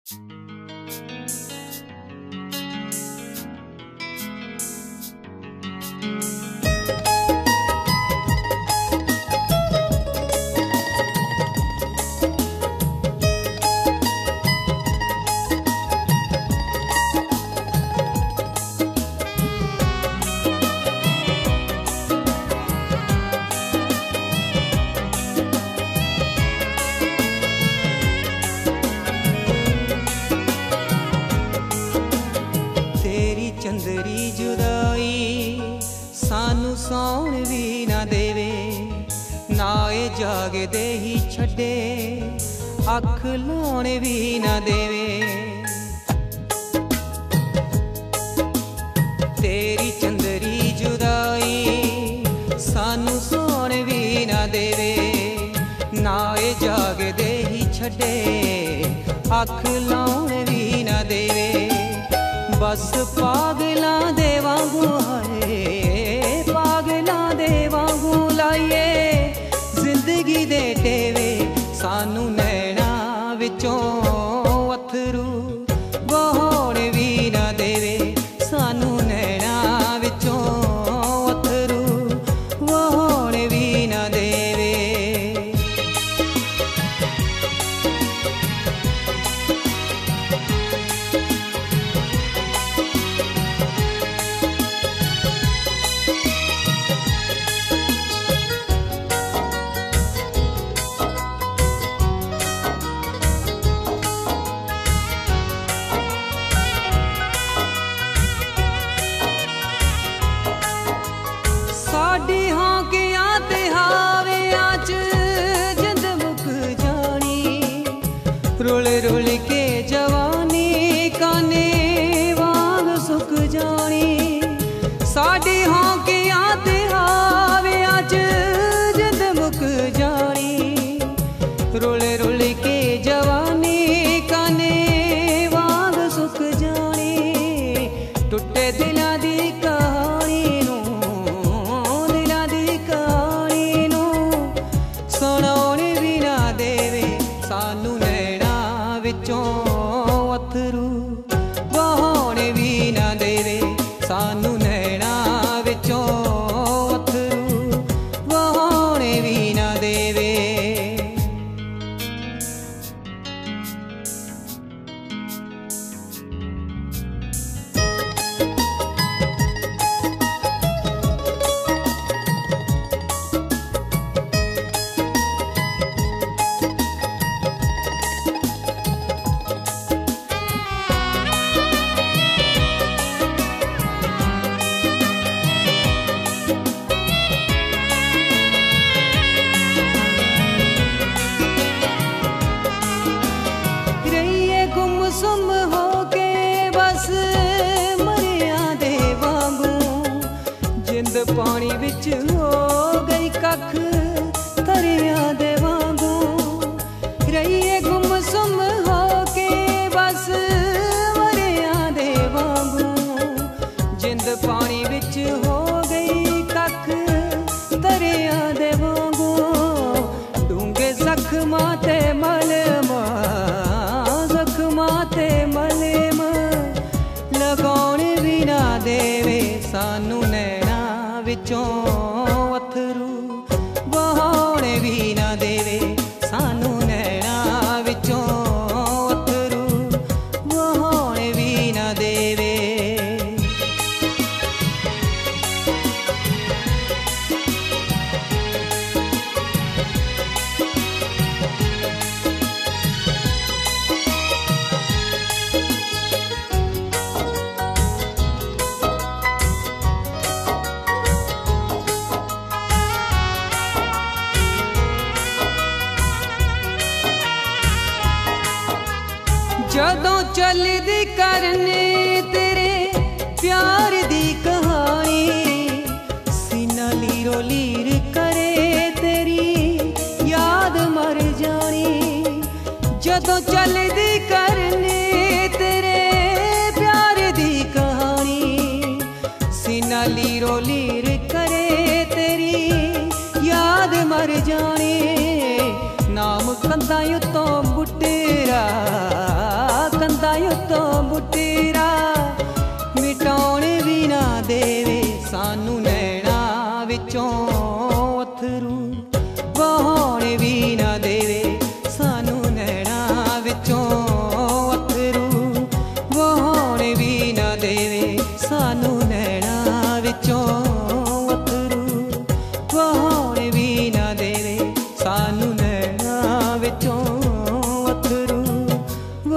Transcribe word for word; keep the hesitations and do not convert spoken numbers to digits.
चंदरी जुदाई सानू सौण भी ना देवे, ना ए जागदे ही छड्डे अख लाउण भी ना देवे। तेरी चंदरी जुदाई सानू सौण भी ना देवे, ना ए जागदे ही छड्डे अख लाउण भी ना देवे। बस पागलां दे वांगू है, पागलां दे वांगू लाइए जिंदगी दे टेवे, सानू नैना विचों अथरू बहाउण भी ना देवे, सानू नैना विचों अथरू बहाउण भी ना देवे। साडी हांकियां ते हावियां च जिंद मुक जानी, रुल रुल के जवानी काने वांग सुक जानी। साडी हांकियां ते हावियां च जिंद मुक जानी, रुल रुल के जवानी काने वांग सुक जानी। टुटे दिलां दी कहानी नूं सुनाउण भी ना देवे, सानू नैना विचों अथरू बहाउण भी ना देवे, सानू नैना विचों अथरू बहाउण भी ना देवे। गुमसुम होके बस मरिया दे वांगू, जिंद पानी विच हो गई कख तरिया दे वांगू। रहिए गुमसुम होके बस मरिया दे वांगू, जिंद पानी विच हो गई कख तरिया दे वांगू। डूंगे जख्मां ते मलमा माते मलेम लगाउण भी ना देवे, सानू नैना विचों अथरू बहाउण भी ना देवे, सानू नैना विचों अथरू बहाउण भी ना देवे। जदों चलदी करने तेरे प्यार दी कहानी, सीना लीरो लीर करे तेरी याद मर जानी। जदों चलदी करने तेरे प्यार दी कहानी, सीना लीरो लीर करे तेरी याद मर जानी। नाम कंधां उत्तों बुटेरा ਉੱਤੋਂ ਬੁਟੇਰਾ ਮਿਟਾਉਣ ਵੀ ਨਾ ਦੇਵੇ ਸਾਨੂੰ ਨੈਣਾ ਵਿੱਚੋਂ ਅਥਰੂ।